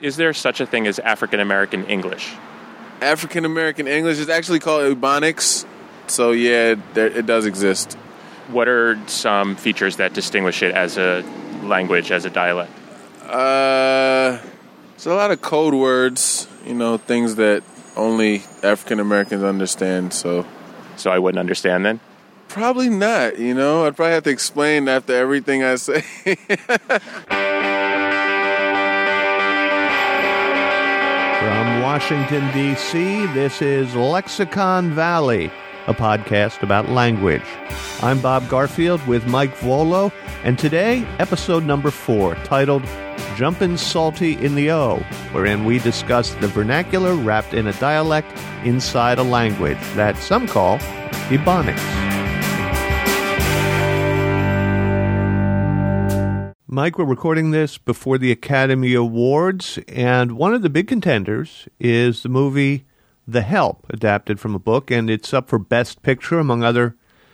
Is there such a thing as African American English? African American English is actually called Ebonics. So, yeah, it does exist. What are some features that distinguish it as a language, as a dialect? It's a lot of code words, things that only African Americans understand, So I wouldn't understand then? Probably not, I'd probably have to explain after everything I say. From Washington, D.C., this is Lexicon Valley, a podcast about language. I'm Bob Garfield with Mike Volo, and today, episode number 4, titled Jumpin' Salty in the O, wherein we discuss the vernacular wrapped in a dialect inside a language that some call Ebonics. Mike, we're recording this before the Academy Awards, and one of the big contenders is the movie The Help, adapted from a book, and it's up for Best Picture, among other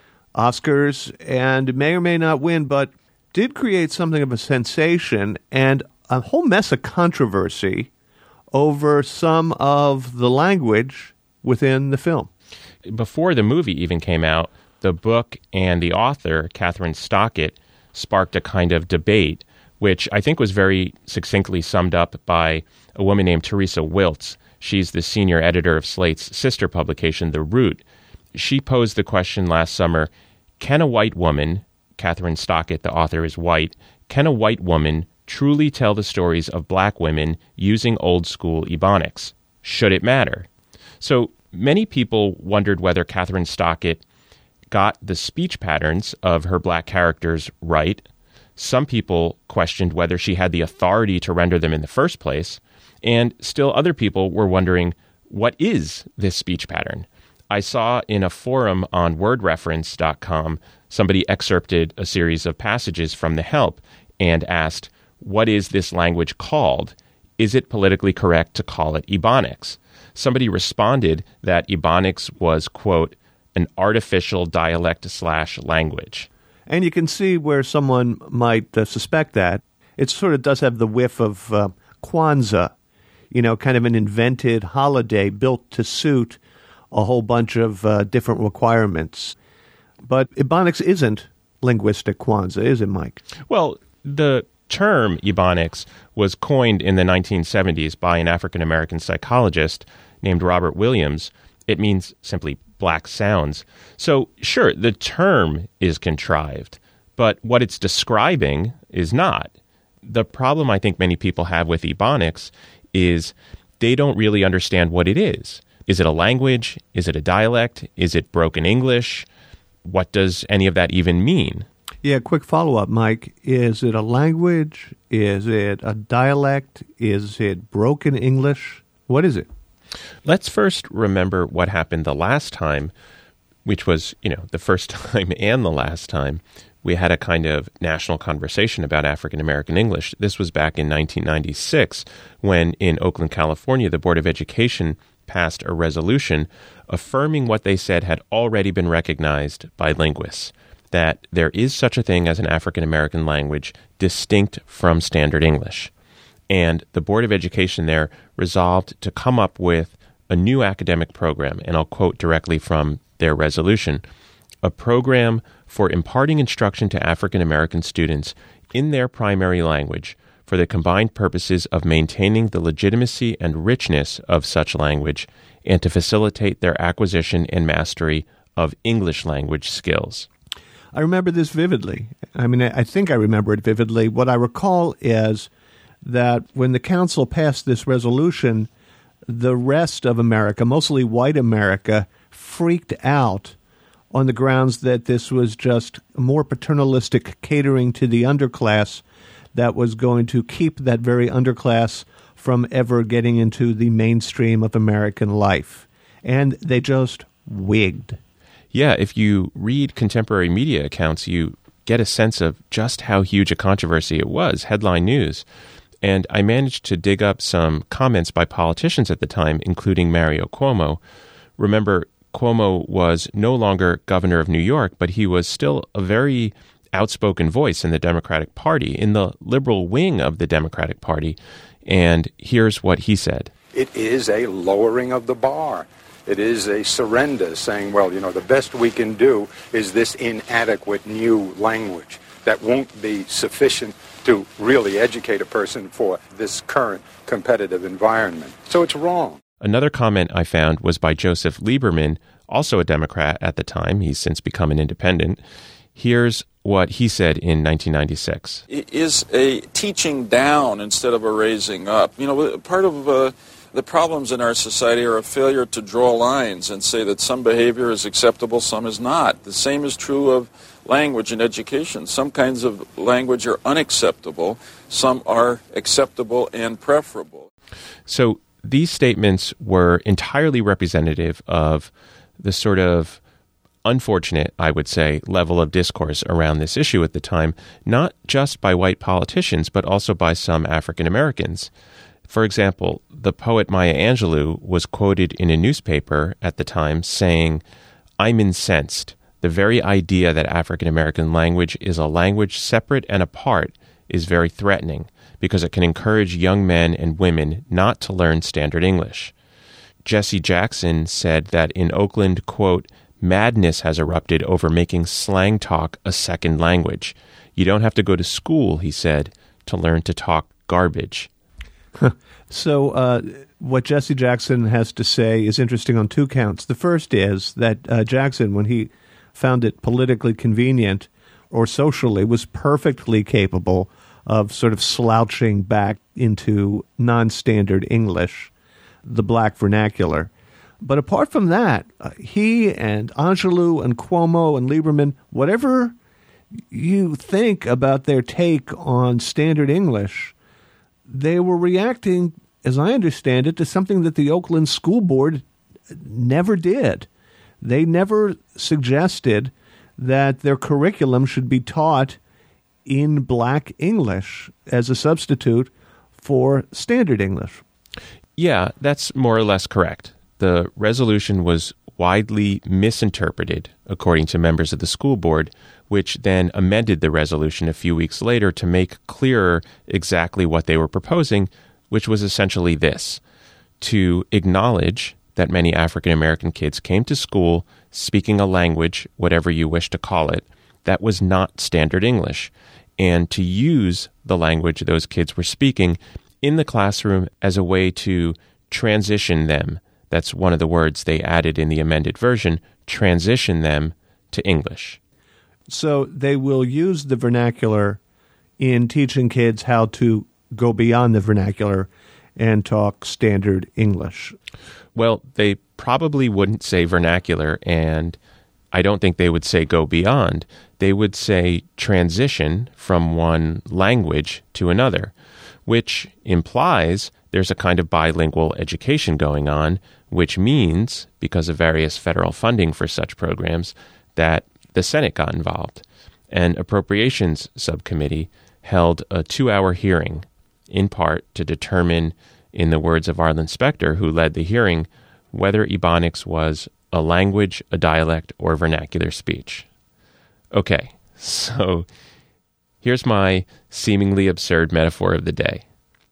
Oscars, and it may or may not win, but did create something of a sensation and a whole mess of controversy over some of the language within the film. Before the movie even came out, the book and the author, Catherine Stockett, sparked a kind of debate, which I think was very succinctly summed up by a woman named Teresa Wiltz. She's the senior editor of Slate's sister publication, The Root. She posed the question last summer, can a white woman, Catherine Stockett, the author, is white, can a white woman truly tell the stories of black women using old-school Ebonics? Should it matter? So many people wondered whether Catherine Stockett got the speech patterns of her black characters right. Some people questioned whether she had the authority to render them in the first place. And still other people were wondering, what is this speech pattern? I saw in a forum on wordreference.com, somebody excerpted a series of passages from The Help and asked, what is this language called? Is it politically correct to call it Ebonics? Somebody responded that Ebonics was, quote, an artificial dialect/language. And you can see where someone might suspect that. It sort of does have the whiff of Kwanzaa, kind of an invented holiday built to suit a whole bunch of different requirements. But Ebonics isn't linguistic Kwanzaa, is it, Mike? Well, the term Ebonics was coined in the 1970s by an African-American psychologist named Robert Williams. It means simply black sounds. So, sure, the term is contrived, but what it's describing is not. The problem I think many people have with Ebonics is they don't really understand what it is. Is it a language? Is it a dialect? Is it broken English? What does any of that even mean? Yeah, quick follow-up, Mike. Is it a language? Is it a dialect? Is it broken English? What is it? Let's first remember what happened the last time, which was, the first time and the last time we had a kind of national conversation about African American English. This was back in 1996 when in Oakland, California, the Board of Education passed a resolution affirming what they said had already been recognized by linguists, that there is such a thing as an African American language distinct from Standard English. And the Board of Education there resolved to come up with a new academic program, and I'll quote directly from their resolution, a program for imparting instruction to African American students in their primary language for the combined purposes of maintaining the legitimacy and richness of such language and to facilitate their acquisition and mastery of English language skills. I remember this vividly. I think I remember it vividly. What I recall is that when the council passed this resolution, the rest of America, mostly white America, freaked out on the grounds that this was just more paternalistic catering to the underclass that was going to keep that very underclass from ever getting into the mainstream of American life. And they just wigged. Yeah, if you read contemporary media accounts, you get a sense of just how huge a controversy it was, headline news. And I managed to dig up some comments by politicians at the time, including Mario Cuomo. Remember, Cuomo was no longer governor of New York, but he was still a very outspoken voice in the Democratic Party, in the liberal wing of the Democratic Party. And here's what he said. It is a lowering of the bar. It is a surrender, saying, well, the best we can do is this inadequate new language that won't be sufficient to really educate a person for this current competitive environment. So it's wrong. Another comment I found was by Joseph Lieberman, also a Democrat at the time. He's since become an independent. Here's what he said in 1996. It is a teaching down instead of a raising up. Part of the problems in our society are a failure to draw lines and say that some behavior is acceptable, some is not. The same is true of language and education. Some kinds of language are unacceptable, some are acceptable and preferable. So these statements were entirely representative of the sort of unfortunate, I would say, level of discourse around this issue at the time, not just by white politicians, but also by some African Americans. For example, the poet Maya Angelou was quoted in a newspaper at the time saying, "I'm incensed. The very idea that African American language is a language separate and apart is very threatening because it can encourage young men and women not to learn standard English." Jesse Jackson said that in Oakland, quote, "Madness has erupted over making slang talk a second language. You don't have to go to school," he said, "to learn to talk garbage." So what Jesse Jackson has to say is interesting on two counts. The first is that Jackson, when he found it politically convenient or socially, was perfectly capable of sort of slouching back into non-standard English, the black vernacular. But apart from that, he and Angelou and Cuomo and Lieberman, whatever you think about their take on standard English, they were reacting, as I understand it, to something that the Oakland School Board never did. They never suggested that their curriculum should be taught in black English as a substitute for standard English. Yeah, that's more or less correct. The resolution was widely misinterpreted, according to members of the school board, which then amended the resolution a few weeks later to make clearer exactly what they were proposing, which was essentially this: to acknowledge that many African American kids came to school speaking a language, whatever you wish to call it, that was not standard English, and to use the language those kids were speaking in the classroom as a way to transition them. That's one of the words they added in the amended version, transition them to English. So they will use the vernacular in teaching kids how to go beyond the vernacular and talk standard English. Well, they probably wouldn't say vernacular, and I don't think they would say go beyond. They would say transition from one language to another, which implies there's a kind of bilingual education going on, which means, because of various federal funding for such programs, that the Senate got involved. An appropriations subcommittee held a 2-hour hearing, in part to determine, in the words of Arlen Specter, who led the hearing, whether Ebonics was a language, a dialect, or vernacular speech. Okay, so here's my seemingly absurd metaphor of the day.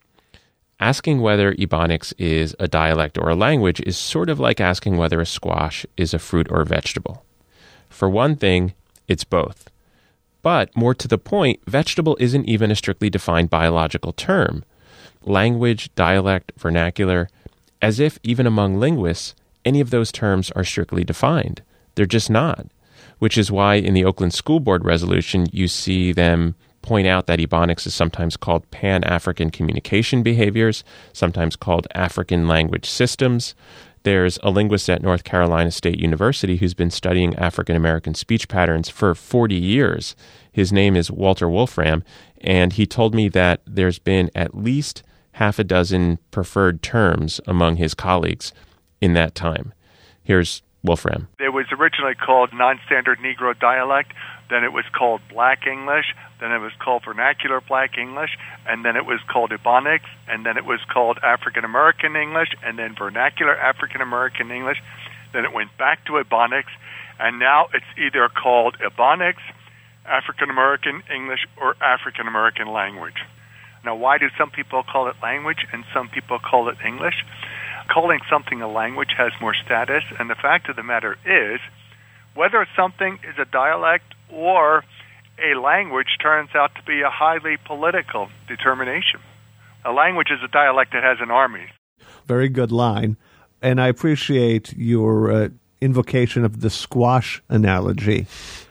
Asking whether Ebonics is a dialect or a language is sort of like asking whether a squash is a fruit or a vegetable. For one thing, it's both. But, more to the point, vegetable isn't even a strictly defined biological term. Language, dialect, vernacular, as if even among linguists, any of those terms are strictly defined. They're just not. Which is why in the Oakland School Board resolution, you see them point out that Ebonics is sometimes called Pan-African communication behaviors, sometimes called African language systems. There's a linguist at North Carolina State University who's been studying African American speech patterns for 40 years. His name is Walter Wolfram, and he told me that there's been at least half a dozen preferred terms among his colleagues in that time. Here's Wolfram. It was originally called Non-Standard Negro Dialect, then it was called Black English, then it was called Vernacular Black English, and then it was called Ebonics, and then it was called African American English, and then Vernacular African American English, then it went back to Ebonics, and now it's either called Ebonics, African American English, or African American language. Now, why do some people call it language and some people call it English? Calling something a language has more status, and the fact of the matter is, whether something is a dialect or a language turns out to be a highly political determination. A language is a dialect that has an army. Very good line. And I appreciate your invocation of the squash analogy.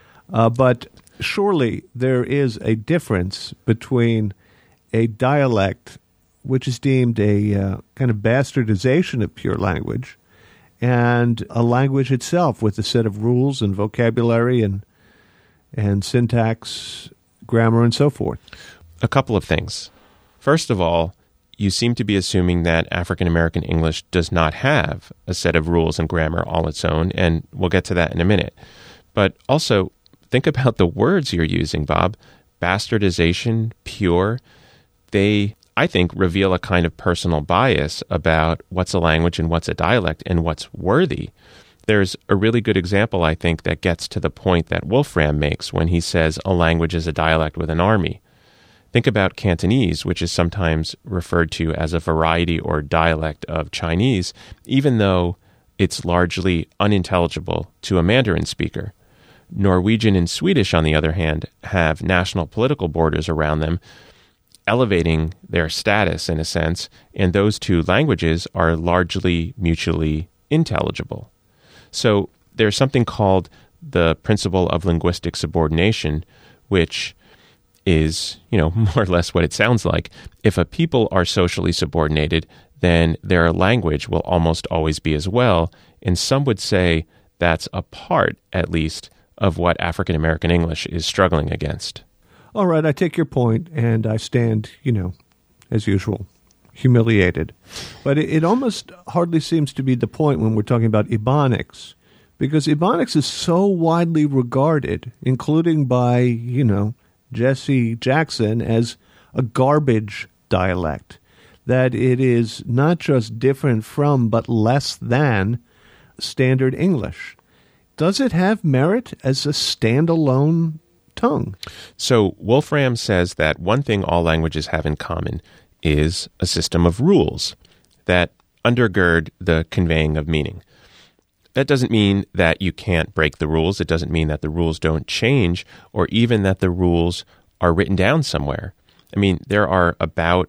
But surely there is a difference between a dialect, which is deemed a kind of bastardization of pure language, and a language itself with a set of rules and vocabulary and syntax, grammar, and so forth. A couple of things. First of all, you seem to be assuming that African American English does not have a set of rules and grammar all its own, and we'll get to that in a minute. But also, think about the words you're using, Bob. Bastardization, pure. They, I think, reveal a kind of personal bias about what's a language and what's a dialect and what's worthy. There's a really good example, I think, that gets to the point that Wolfram makes when he says a language is a dialect with an army. Think about Cantonese, which is sometimes referred to as a variety or dialect of Chinese, even though it's largely unintelligible to a Mandarin speaker. Norwegian and Swedish, on the other hand, have national political borders around them, elevating their status in a sense, and those two languages are largely mutually intelligible. So there's something called the principle of linguistic subordination, which is, more or less what it sounds like. If a people are socially subordinated, then their language will almost always be as well, and some would say that's a part, at least, of what African American English is struggling against. All right, I take your point, and I stand, as usual, humiliated. But it almost hardly seems to be the point when we're talking about Ebonics, because Ebonics is so widely regarded, including by, Jesse Jackson, as a garbage dialect, that it is not just different from, but less than standard English. Does it have merit as a standalone tongue? So Wolfram says that one thing all languages have in common is a system of rules that undergird the conveying of meaning. That doesn't mean that you can't break the rules. It doesn't mean that the rules don't change, or even that the rules are written down somewhere. I mean, there are about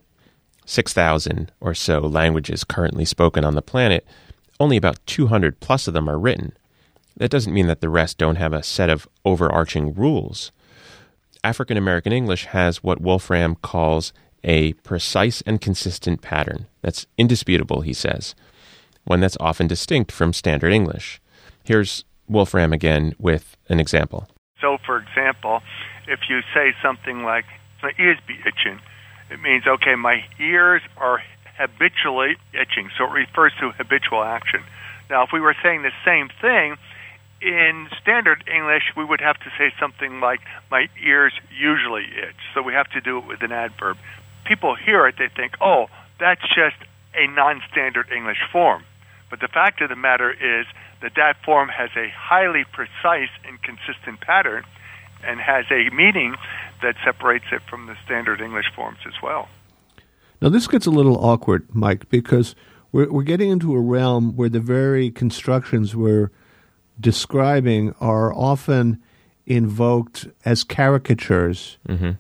6,000 or so languages currently spoken on the planet. Only about 200 plus of them are written. That doesn't mean that the rest don't have a set of overarching rules. African American English has what Wolfram calls a precise and consistent pattern. That's indisputable, he says, one that's often distinct from standard English. Here's Wolfram again with an example. So, for example, if you say something like, my ears be itching, it means, okay, my ears are habitually itching, so it refers to habitual action. Now, if we were saying the same thing, in standard English, we would have to say something like, my ears usually itch, so we have to do it with an adverb. People hear it, they think, oh, that's just a non-standard English form. But the fact of the matter is that that form has a highly precise and consistent pattern and has a meaning that separates it from the standard English forms as well. Now, this gets a little awkward, Mike, because we're getting into a realm where the very constructions we're describing are often invoked as caricatures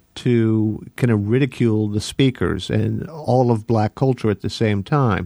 to kind of ridicule the speakers and all of black culture at the same time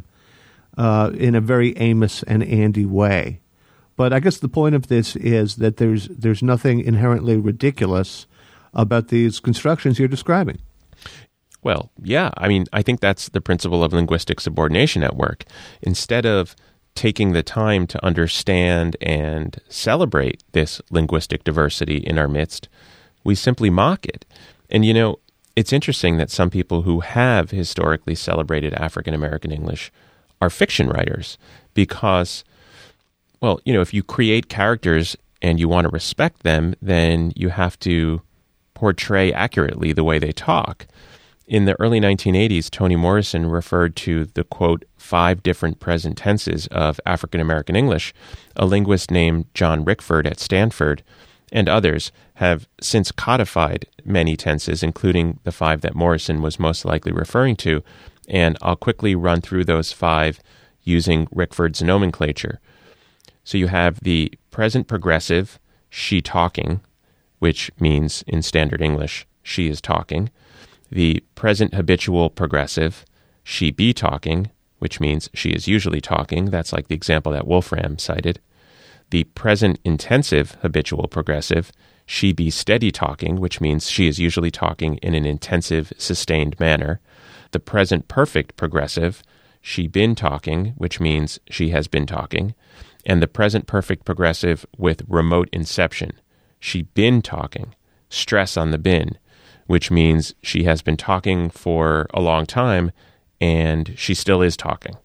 in a very Amos and Andy way. But I guess the point of this is that there's nothing inherently ridiculous about these constructions you're describing. Well, yeah. I mean, I think that's the principle of linguistic subordination at work. Instead of taking the time to understand and celebrate this linguistic diversity in our midst, we simply mock it. And, it's interesting that some people who have historically celebrated African American English are fiction writers because, well, if you create characters and you want to respect them, then you have to portray accurately the way they talk. In the early 1980s, Toni Morrison referred to the, quote, 5 different present tenses of African American English. A linguist named John Rickford at Stanford and others have since codified many tenses, including the 5 that Morrison was most likely referring to, and I'll quickly run through those 5 using Rickford's nomenclature. So you have the present progressive, she talking, which means in standard English, she is talking. The present habitual progressive, she be talking, which means she is usually talking. That's like the example that Wolfram cited. The present intensive habitual progressive, she be steady talking, which means she is usually talking in an intensive, sustained manner. The present perfect progressive, she been talking, which means she has been talking. And the present perfect progressive with remote inception, she been talking, stress on the been, which means she has been talking for a long time and she still is talking.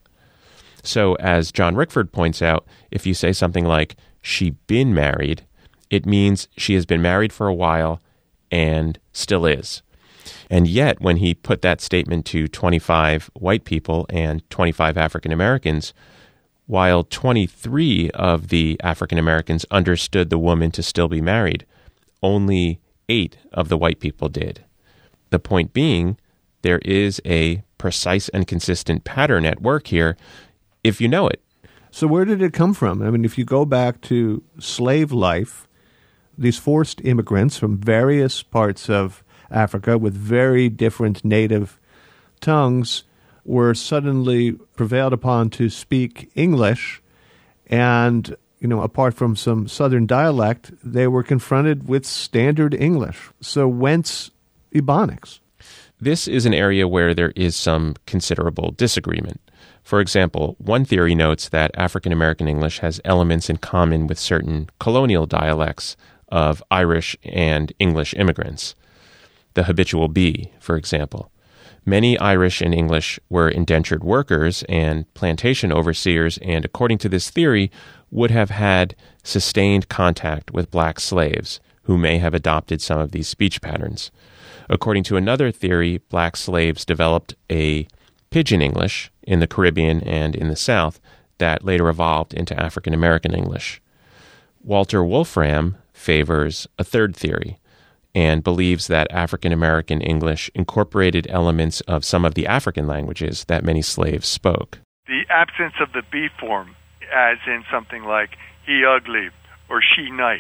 So as John Rickford points out, if you say something like, she been married, it means she has been married for a while and still is. And yet, when he put that statement to 25 white people and 25 African Americans, while 23 of the African Americans understood the woman to still be married, only 8 of the white people did. The point being, there is a precise and consistent pattern at work here if you know it. So where did it come from? I mean, if you go back to slave life, these forced immigrants from various parts of Africa with very different native tongues were suddenly prevailed upon to speak English, and, apart from some Southern dialect, they were confronted with standard English. So whence Ebonics? This is an area where there is some considerable disagreement. For example, one theory notes that African American English has elements in common with certain colonial dialects of Irish and English immigrants. The habitual B, for example. Many Irish and English were indentured workers and plantation overseers, and according to this theory, would have had sustained contact with black slaves who may have adopted some of these speech patterns. According to another theory, black slaves developed a Pidgin English in the Caribbean and in the South that later evolved into African American English. Walter Wolfram favors a third theory and believes that African American English incorporated elements of some of the African languages that many slaves spoke. The absence of the B form, as in something like he ugly or she nice,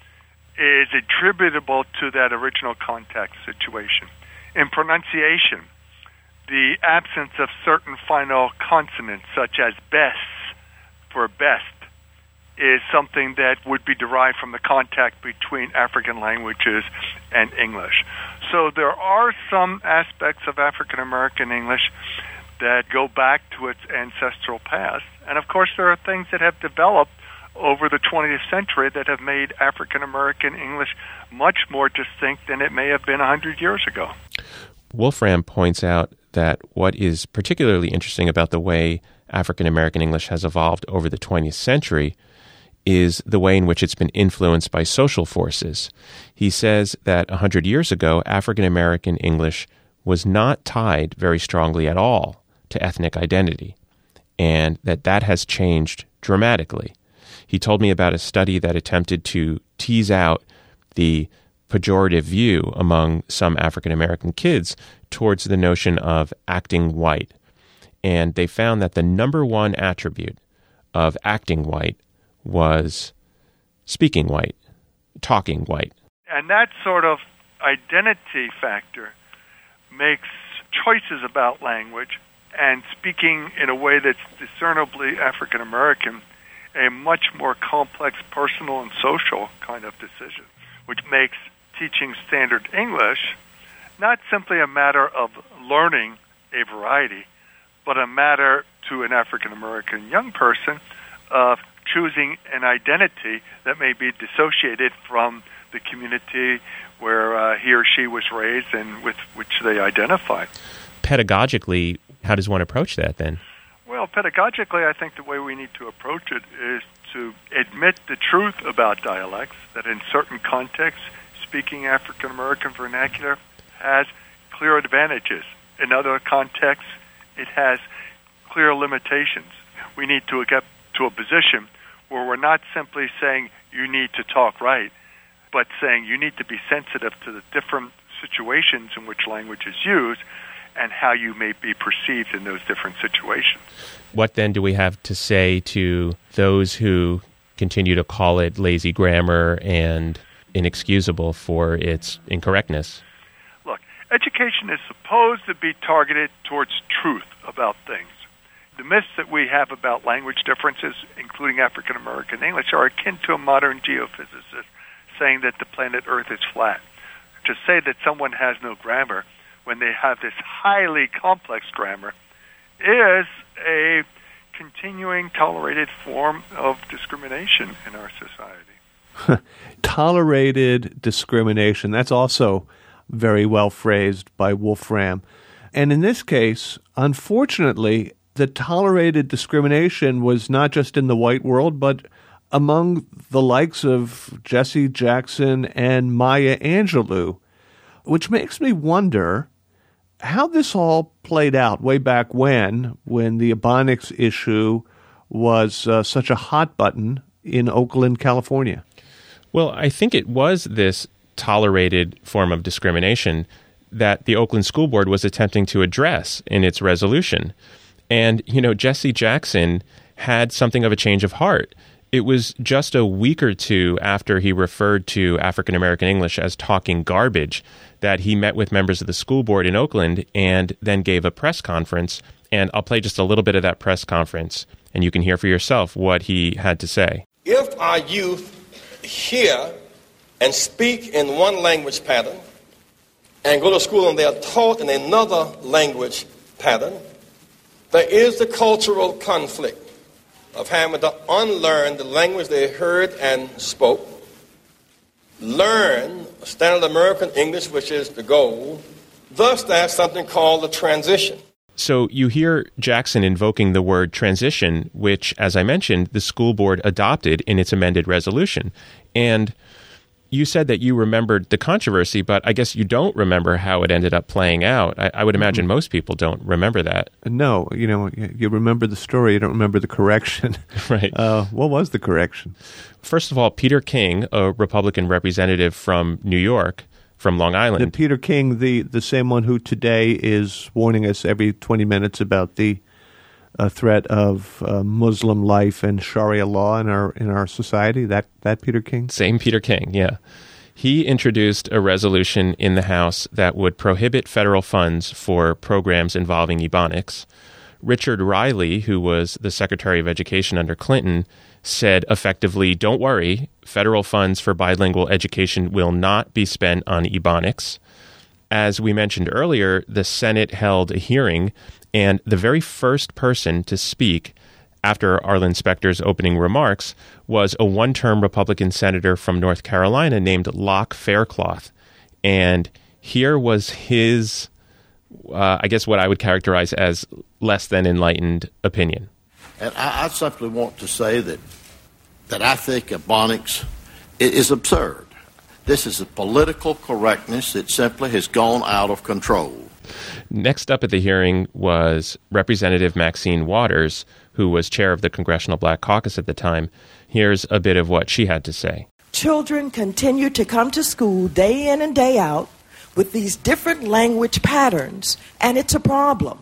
is attributable to that original contact situation. In pronunciation, the absence of certain final consonants, such as best for best, is something that would be derived from the contact between African languages and English. So there are some aspects of African American English that go back to its ancestral past. And of course, there are things that have developed over the 20th century that have made African American English much more distinct than it may have been 100 years ago. Wolfram points out that what is particularly interesting about the way African American English has evolved over the 20th century is the way in which it's been influenced by social forces. He says that 100 years ago, African American English was not tied very strongly at all to ethnic identity, and that has changed dramatically. He told me about a study that attempted to tease out the pejorative view among some African American kids towards the notion of acting white. And they found that the number one attribute of acting white was speaking white, talking white. And that sort of identity factor makes choices about language and speaking in a way that's discernibly African American a much more complex personal and social kind of decision, which makes teaching standard English not simply a matter of learning a variety, but a matter to an African American young person of choosing an identity that may be dissociated from the community where he or she was raised and with which they identify. Pedagogically, how does one approach that then? Well, pedagogically, I think the way we need to approach it is to admit the truth about dialects, that in certain contexts, speaking African American vernacular has clear advantages. In other contexts, it has clear limitations. We need to get to a position where we're not simply saying you need to talk right, but saying you need to be sensitive to the different situations in which language is used and how you may be perceived in those different situations. What then do we have to say to those who continue to call it lazy grammar and inexcusable for its incorrectness? Look, education is supposed to be targeted towards truth about things. The myths that we have about language differences, including African American English, are akin to a modern geophysicist saying that the planet Earth is flat. To say that someone has no grammar when they have this highly complex grammar is a continuing tolerated form of discrimination in our society. Tolerated discrimination. That's also very well phrased by Wolfram. And in this case, unfortunately, the tolerated discrimination was not just in the white world, but among the likes of Jesse Jackson and Maya Angelou, which makes me wonder how this all played out way back when the Ebonics issue was such a hot button in Oakland, California. Well, I think it was this tolerated form of discrimination that the Oakland School Board was attempting to address in its resolution. And, Jesse Jackson had something of a change of heart. It was just a week or two after he referred to African American English as talking garbage that he met with members of the school board in Oakland and then gave a press conference. And I'll play just a little bit of that press conference, and you can hear for yourself what he had to say. If our youth hear and speak in one language pattern and go to school and they are taught in another language pattern, there is the cultural conflict of having to unlearn the language they heard and spoke, learn standard American English, which is the goal. Thus, there's something called the transition. So you hear Jackson invoking the word transition, which, as I mentioned, the school board adopted in its amended resolution. And you said that you remembered the controversy, but I guess you don't remember how it ended up playing out. I would imagine most people don't remember that. No, you remember the story, you don't remember the correction. Right. What was the correction? First of all, Peter King, a Republican representative from New York, from Long Island. Peter King, the same one who today is warning us every 20 minutes about the threat of Muslim life and Sharia law in our society. That Peter King? Same Peter King, yeah. He introduced a resolution in the House that would prohibit federal funds for programs involving Ebonics. Richard Riley, who was the Secretary of Education under Clinton, said effectively, don't worry, federal funds for bilingual education will not be spent on Ebonics. As we mentioned earlier, the Senate held a hearing, and the very first person to speak after Arlen Specter's opening remarks was a one-term Republican senator from North Carolina named Locke Faircloth. And here was his, I guess what I would characterize as less than enlightened opinion. And I simply want to say that I think Ebonics is absurd. This is a political correctness that simply has gone out of control. Next up at the hearing was Representative Maxine Waters, who was chair of the Congressional Black Caucus at the time. Here's a bit of what she had to say. Children continue to come to school day in and day out with these different language patterns, and it's a problem.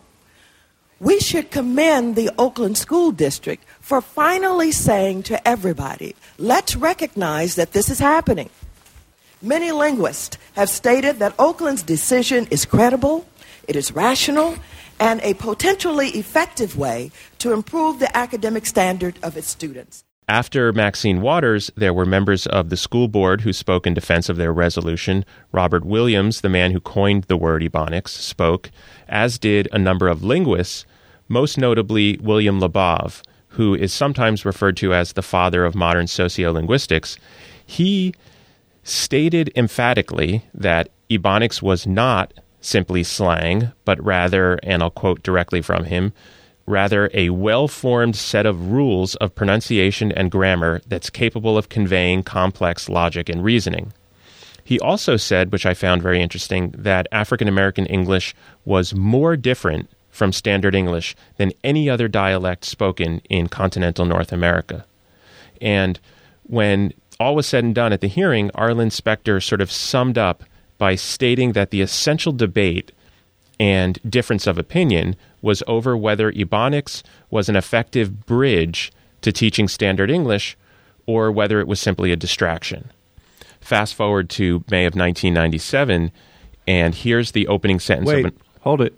We should commend the Oakland School District for finally saying to everybody, let's recognize that this is happening. Many linguists have stated that Oakland's decision is credible, it is rational, and a potentially effective way to improve the academic standard of its students. After Maxine Waters, there were members of the school board who spoke in defense of their resolution. Robert Williams, the man who coined the word Ebonics, spoke, as did a number of linguists, most notably William Labov, who is sometimes referred to as the father of modern sociolinguistics. He stated emphatically that Ebonics was not simply slang, but rather, and I'll quote directly from him, rather a well-formed set of rules of pronunciation and grammar that's capable of conveying complex logic and reasoning. He also said, which I found very interesting, that African American English was more different from Standard English than any other dialect spoken in continental North America. And when all was said and done at the hearing, Arlen Specter sort of summed up by stating that the essential debate and difference of opinion was over whether Ebonics was an effective bridge to teaching Standard English or whether it was simply a distraction. Fast forward to May of 1997, and here's the opening sentence Wait, hold it.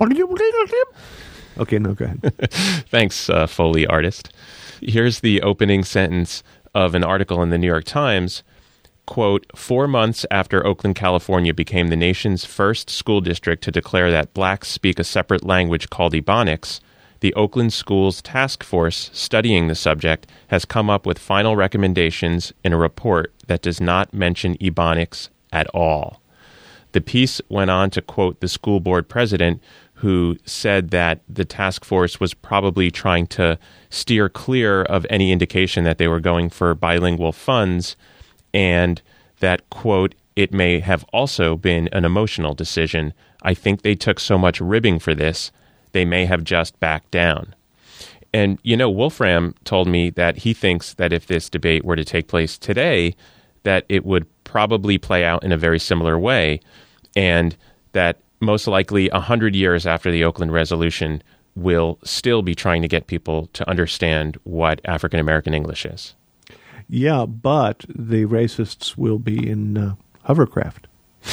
Okay, no, go ahead. Thanks, Foley artist. Here's the opening sentence of an article in the New York Times. Quote, 4 months after Oakland, California became the nation's first school district to declare that blacks speak a separate language called Ebonics, the Oakland Schools Task Force studying the subject has come up with final recommendations in a report that does not mention Ebonics at all. The piece went on to quote the school board president, who said that the task force was probably trying to steer clear of any indication that they were going for bilingual funds, and that, quote, it may have also been an emotional decision. I think they took so much ribbing for this, they may have just backed down. And, you know, Wolfram told me that he thinks that if this debate were to take place today, that it would probably play out in a very similar way, and that most likely 100 years after the Oakland Resolution will still be trying to get people to understand what African American English is. Yeah, but the racists will be in hovercraft.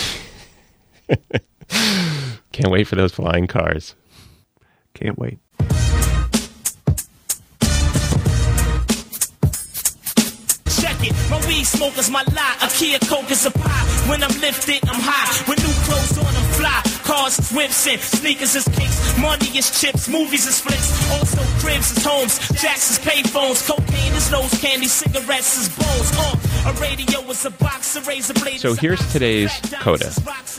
Can't wait for those flying cars. Can't wait. My weed smoke is my lie, a Kia Coke is a pie. When I'm lifted, I'm high. When new clothes on, I'm fly. Cars is whips and sneakers is kicks. Money is chips, movies is flicks. Also cribs is homes, jacks is payphones. Cocaine is nose candy, cigarettes is bowls. A radio is a box, a razor blade. So here's today's coda.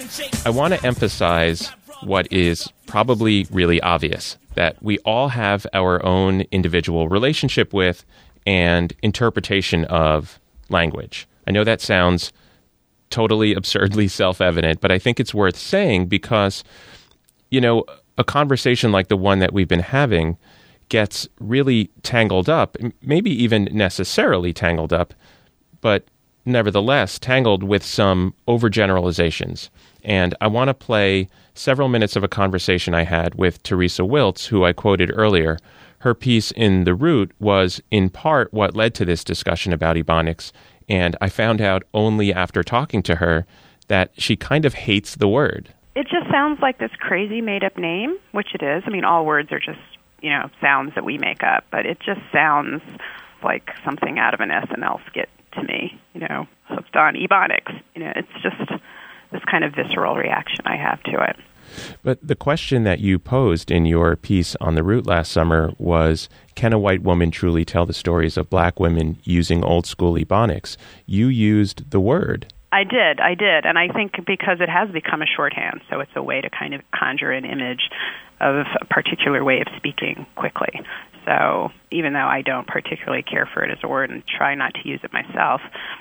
I want to emphasize what is probably really obvious, that we all have our own individual relationship with and interpretation of language. I know that sounds totally absurdly self-evident, but I think it's worth saying because, you know, a conversation like the one that we've been having gets really tangled up, maybe even necessarily tangled up, but nevertheless tangled with some overgeneralizations. And I want to play several minutes of a conversation I had with Teresa Wiltz, who I quoted earlier. Her piece in The Root was in part what led to this discussion about Ebonics, and I found out only after talking to her that she kind of hates the word. It just sounds like this crazy made-up name, which it is. I mean, all words are just, you know, sounds that we make up, but it just sounds like something out of an SNL skit to me, you know, hooked on Ebonics. You know, it's just this kind of visceral reaction I have to it. But the question that you posed in your piece on The Root last summer was, can a white woman truly tell the stories of black women using old school Ebonics? You used the word. I did. And I think because it has become a shorthand, so it's a way to kind of conjure an image of a particular way of speaking quickly. So even though I don't particularly care for it as a word and try not to use it myself,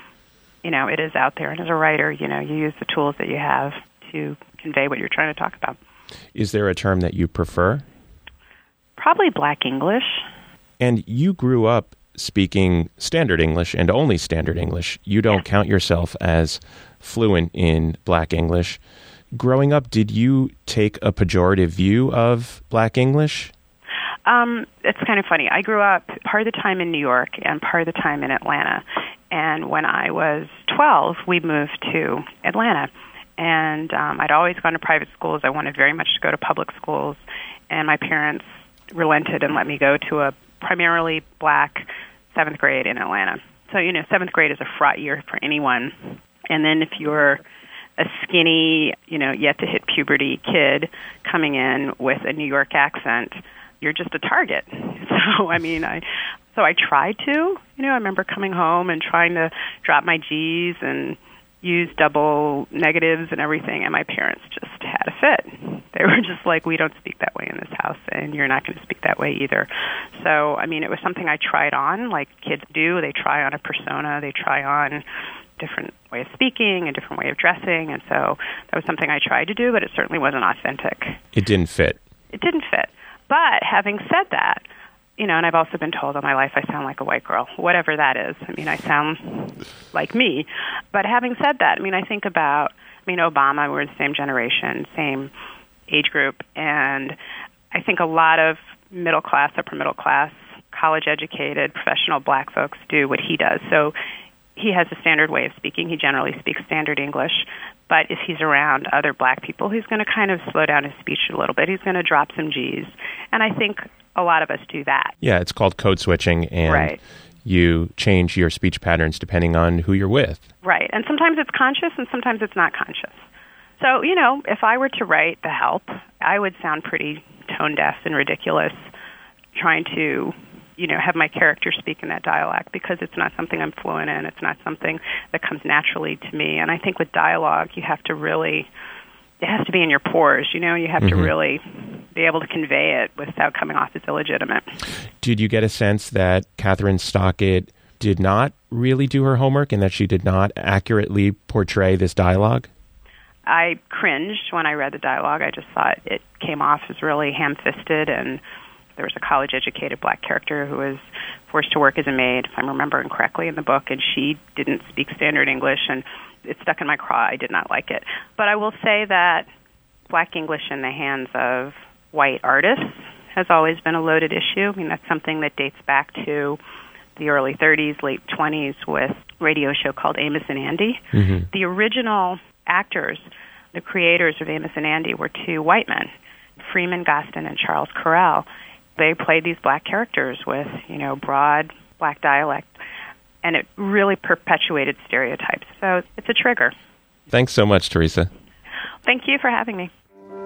you know, it is out there. And as a writer, you know, you use the tools that you have to convey what you're trying to talk about. Is there a term that you prefer? Probably Black English. And you grew up speaking Standard English and only Standard English. You don't count yourself as fluent in Black English. Growing up, did you take a pejorative view of Black English? It's kind of funny. I grew up part of the time in New York and part of the time in Atlanta. And when I was 12, we moved to Atlanta. And I'd always gone to private schools. I wanted very much to go to public schools. And my parents relented and let me go to a primarily black 7th grade in Atlanta. So, you know, 7th grade is a fraught year for anyone. And then if you're a skinny, you know, yet to hit puberty kid coming in with a New York accent, you're just a target. So, I mean, I tried to. You know, I remember coming home and trying to drop my G's and use double negatives and everything, and my parents just had a fit. They were just like, we don't speak that way in this house, and you're not going to speak that way either. So, I mean, it was something I tried on, like kids do. They try on a persona. They try on different way of speaking, a different way of dressing, and so that was something I tried to do, but it certainly wasn't authentic. It didn't fit. It didn't fit. But having said that, and I've also been told all my life I sound like a white girl, whatever that is. I mean, I sound like me. But having said that, I think about, Obama, we're the same generation, same age group, and I think a lot of middle class, upper middle class, college-educated, professional black folks do what he does. So he has a standard way of speaking. He generally speaks standard English. But if he's around other black people, he's going to kind of slow down his speech a little bit. He's going to drop some G's. And I think a lot of us do that. Yeah, it's called code switching, and right. You change your speech patterns depending on who you're with. Right. And sometimes it's conscious and sometimes it's not conscious. So, if I were to write The Help, I would sound pretty tone-deaf and ridiculous trying to, have my character speak in that dialect, because it's not something I'm fluent in. It's not something that comes naturally to me. And I think with dialogue, you have to really, it has to be in your pores, you have to really be able to convey it without coming off as illegitimate. Did you get a sense that Kathryn Stockett did not really do her homework and that she did not accurately portray this dialogue? I cringed when I read the dialogue. I just thought it came off as really ham-fisted, and there was a college-educated black character who was forced to work as a maid, if I'm remembering correctly in the book, and she didn't speak standard English, and it stuck in my craw. I did not like it. But I will say that black English in the hands of white artists has always been a loaded issue. That's something that dates back to the early 30s, late 20s, with a radio show called Amos and Andy. Mm-hmm. The original actors, the creators of Amos and Andy, were two white men, Freeman Gostin and Charles Correll. They played these black characters with, broad black dialect, and it really perpetuated stereotypes. So it's a trigger. Thanks so much, Teresa. Thank you for having me.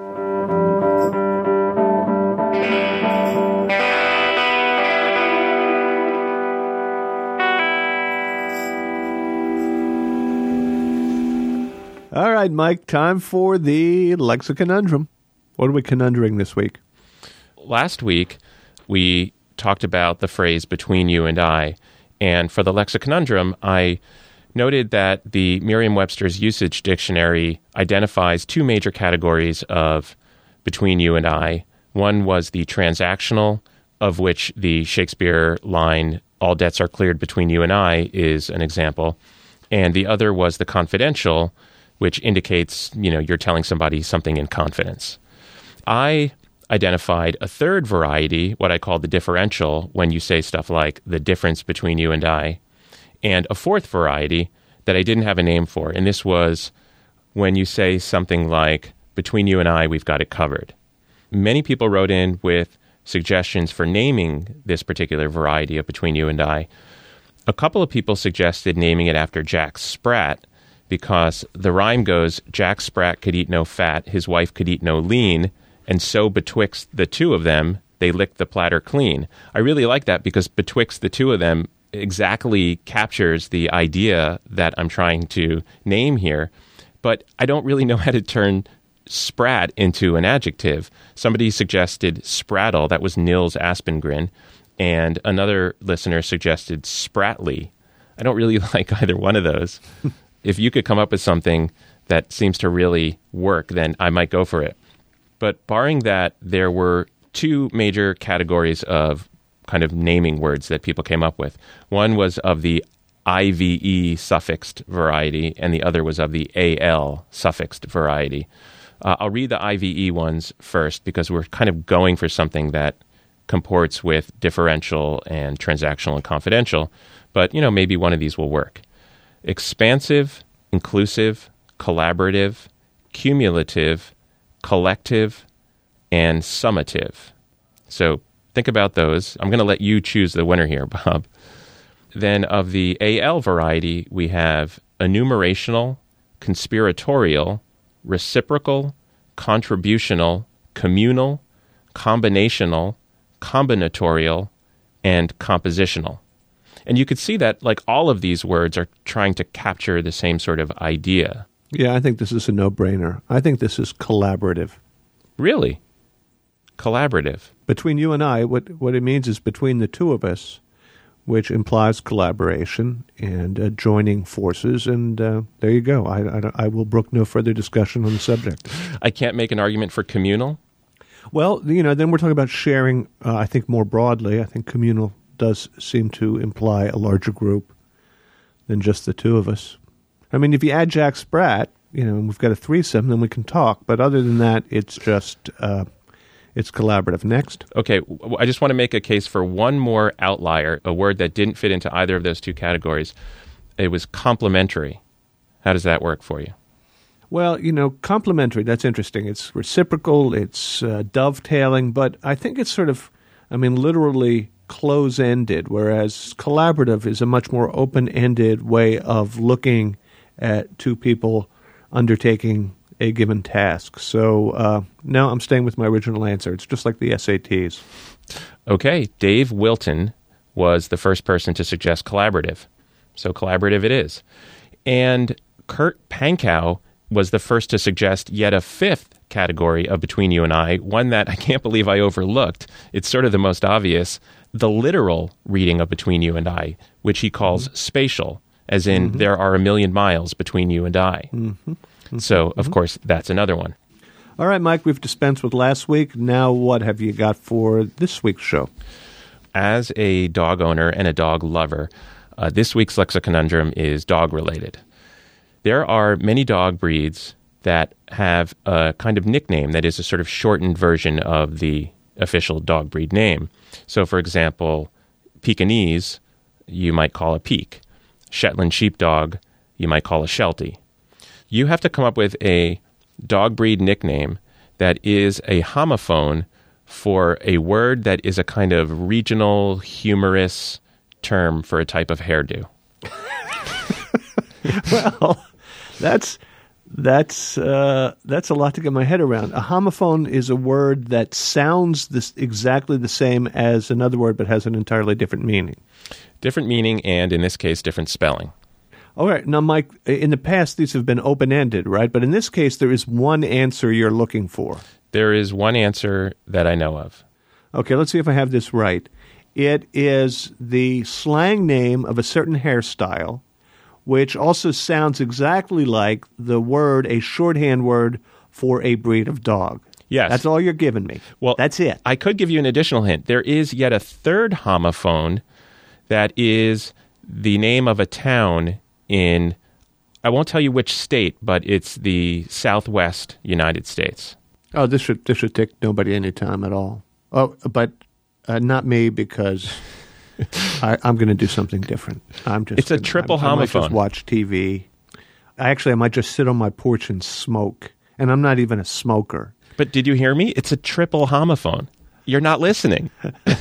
All right, Mike, time for the Lexiconundrum. What are we conundering this week? Last week, we talked about the phrase between you and I. And for the Lexiconundrum, I noted that the Merriam-Webster's Usage Dictionary identifies two major categories of between you and I. One was the transactional, of which the Shakespeare line, all debts are cleared between you and I, is an example. And the other was the confidential, which indicates, you're telling somebody something in confidence. I identified a third variety, what I call the differential, when you say stuff like the difference between you and I, and a fourth variety that I didn't have a name for, and this was when you say something like, between you and I, we've got it covered. Many people wrote in with suggestions for naming this particular variety of between you and I. A couple of people suggested naming it after Jack Sprat, because the rhyme goes, Jack Sprat could eat no fat, his wife could eat no lean, and so betwixt the two of them, they licked the platter clean. I really like that because betwixt the two of them exactly captures the idea that I'm trying to name here. But I don't really know how to turn sprat into an adjective. Somebody suggested sprattle. That was Nils Aspengren. And another listener suggested spratly. I don't really like either one of those. If you could come up with something that seems to really work, then I might go for it. But barring that, there were two major categories of kind of naming words that people came up with. One was of the IVE suffixed variety, and the other was of the AL suffixed variety. I'll read the IVE ones first because we're kind of going for something that comports with differential and transactional and confidential, but, maybe one of these will work. Expansive, inclusive, collaborative, cumulative, collective, and summative. So think about those. I'm going to let you choose the winner here, Bob. Then of the AL variety, we have enumerational, conspiratorial, reciprocal, contributional, communal, combinational, combinatorial, and compositional. And you could see that all of these words are trying to capture the same sort of idea. Yeah, I think this is a no-brainer. I think this is collaborative. Really? Collaborative. Between you and I, what it means is between the two of us, which implies collaboration and joining forces. And there you go. I will brook no further discussion on the subject. I can't make an argument for communal? Well, then we're talking about sharing, I think, more broadly. I think communal does seem to imply a larger group than just the two of us. I mean, if you add Jack Spratt, and we've got a threesome, then we can talk. But other than that, it's just, it's collaborative. Next. Okay, I just want to make a case for one more outlier, a word that didn't fit into either of those two categories. It was complementary. How does that work for you? Well, complementary, that's interesting. It's reciprocal, it's dovetailing, but I think it's sort of, literally close-ended, whereas collaborative is a much more open-ended way of looking at two people undertaking a given task. So no, I'm staying with my original answer. It's just like the SATs. Okay, Dave Wilton was the first person to suggest collaborative. So collaborative it is. And Kurt Pankow was the first to suggest yet a fifth category of Between You and I, one that I can't believe I overlooked. It's sort of the most obvious, the literal reading of Between You and I, which he calls spatial, as in there are a million miles between you and I. So, of course, that's another one. All right, Mike, we've dispensed with last week. Now what have you got for this week's show? As a dog owner and a dog lover, this week's Lexiconundrum is dog-related. There are many dog breeds that have a kind of nickname that is a sort of shortened version of the official dog breed name. So, for example, Pekingese, you might call a Peek. Shetland Sheepdog, you might call a Sheltie. You have to come up with a dog breed nickname that is a homophone for a word that is a kind of regional, humorous term for a type of hairdo. Well, that's a lot to get my head around. A homophone is a word that sounds exactly the same as another word but has an entirely different meaning. Different meaning and, in this case, different spelling. All right. Now, Mike, in the past, these have been open-ended, right? But in this case, there is one answer you're looking for. There is one answer that I know of. Okay, let's see if I have this right. It is the slang name of a certain hairstyle, which also sounds exactly like the word, a shorthand word for a breed of dog. Yes. That's all you're giving me. Well, that's it. I could give you an additional hint. There is yet a third homophone that is the name of a town in, I won't tell you which state, but it's the Southwest United States. Oh, this should take nobody any time at all. Oh, but not me, because I'm going to do something different. It's a triple homophone. I might just watch TV. I might just sit on my porch and smoke, and I'm not even a smoker. But did you hear me? It's a triple homophone. You're not listening.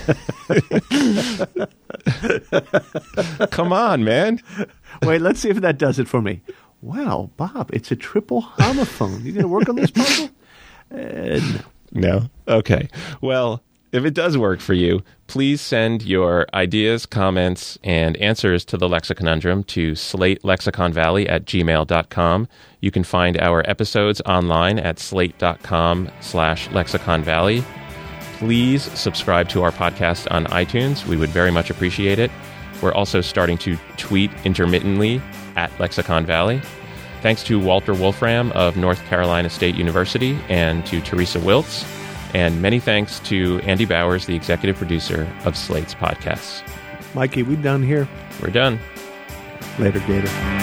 Come on, man. Wait, let's see if that does it for me. Wow, Bob, it's a triple homophone. You going to work on this puzzle? No. No? Okay. Well, if it does work for you, please send your ideas, comments, and answers to the Lexiconundrum to slatelexiconvalley@gmail.com. You can find our episodes online at slate.com/lexiconvalley. Please subscribe to our podcast on iTunes. We would very much appreciate it. We're also starting to tweet intermittently at Lexicon Valley. Thanks to Walter Wolfram of North Carolina State University and to Teresa Wiltz. And many thanks to Andy Bowers, the executive producer of Slate's podcasts. Mikey, we done here? We're done. Later, Gator.